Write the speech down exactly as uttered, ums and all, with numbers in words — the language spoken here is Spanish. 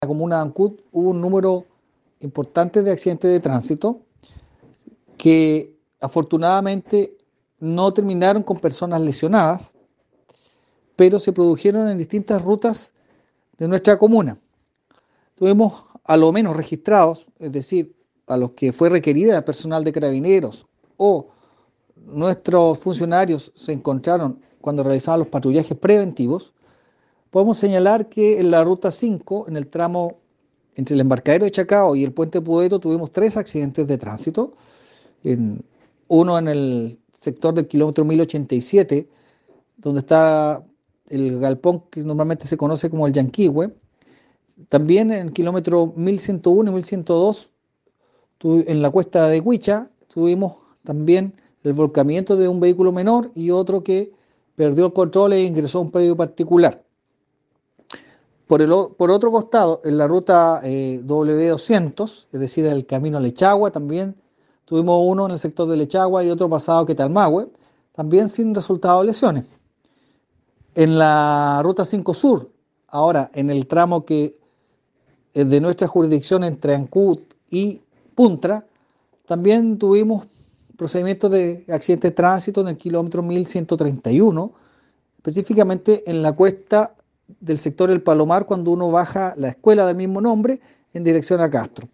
la comuna de Ancud hubo un número importante de accidentes de tránsito que afortunadamente no terminaron con personas lesionadas, pero se produjeron en distintas rutas de nuestra comuna. Tuvimos a lo menos registrados, es decir, a los que fue requerida personal de carabineros o nuestros funcionarios se encontraron cuando realizaban los patrullajes preventivos. Podemos señalar que en la ruta cinco, en el tramo entre el embarcadero de Chacao y el puente Pueto, tuvimos tres accidentes de tránsito. En, uno en el sector del kilómetro mil ochenta y siete, donde está el galpón que normalmente se conoce como el Yanquihue. También en el kilómetro mil ciento uno y mil ciento dos, en la cuesta de Huicha, tuvimos también el volcamiento de un vehículo menor y otro que perdió el control e ingresó a un predio particular. Por, el, por otro costado, en la ruta eh, W doscientos, es decir, el camino a Lechagua, también tuvimos uno en el sector de Lechagua y otro pasado que Talmahue, también sin resultado de lesiones. En la ruta cinco Sur, ahora en el tramo que es de nuestra jurisdicción entre Ancud y Puntra, también tuvimos procedimientos de accidentes de tránsito en el kilómetro mil ciento treinta y uno, específicamente en la cuesta del sector El Palomar, cuando uno baja la escuela del mismo nombre en dirección a Castro.